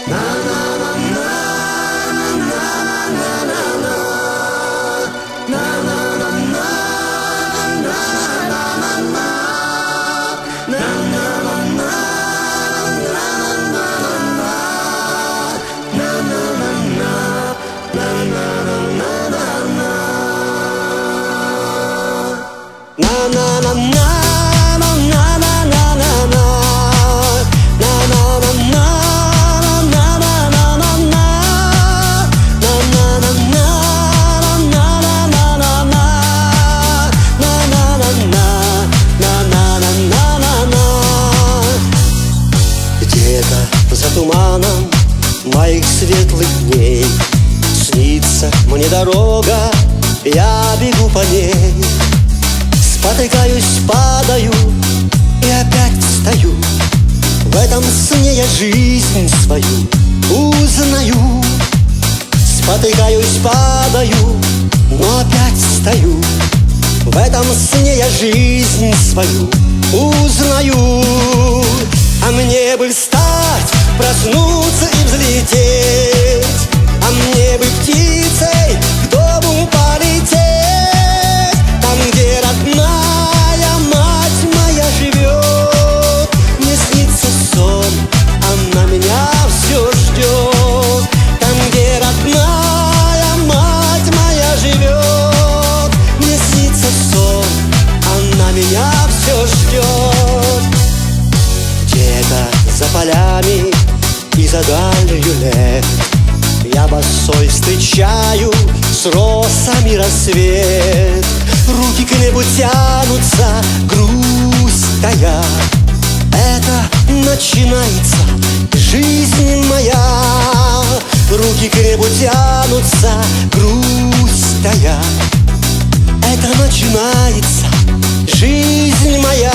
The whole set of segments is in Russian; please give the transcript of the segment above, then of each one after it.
Где-то за туманом моих светлых дней снится мне дорога, я бегу по ней. Спотыкаюсь, падаю и опять встаю. В этом сне я жизнь свою узнаю. Спотыкаюсь, падаю, но опять встаю. В этом сне я жизнь свою узнаю. А мне бы встать, проснуться и взлететь, а мне бы птицей к дому полететь. Там, где родная мать моя живет, мне снится сон, она меня все ждет. Там, где родная мать моя живет, мне снится сон, она меня все ждет. Где-то за полями и за далью лет я босой встречаю с росами рассвет. Руки к небу тянутся, грусть тая. Это начинается жизнь моя. Руки к небу тянутся, грусть тая. Это начинается жизнь моя.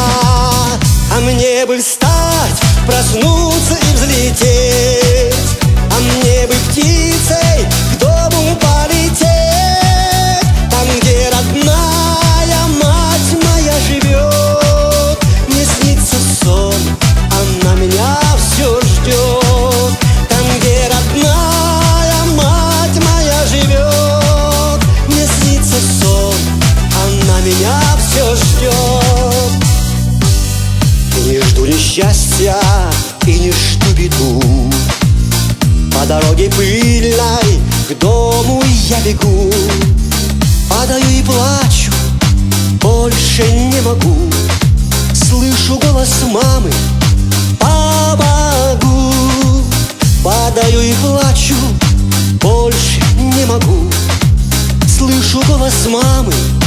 А мне бы встать, проснуться и взлететь, а мне бы птицей к дому полететь. Там, где родная мать моя живет, мне снится сон, она меня все ждет. Там, где родная мать моя живет, мне снится сон, она меня все ждет. Не жду несчастья и не жду беду. По дороге пыльной к дому я бегу. Падаю и плачу, больше не могу. Слышу голос мамы: помогу. Падаю и плачу, больше не могу. Слышу голос мамы: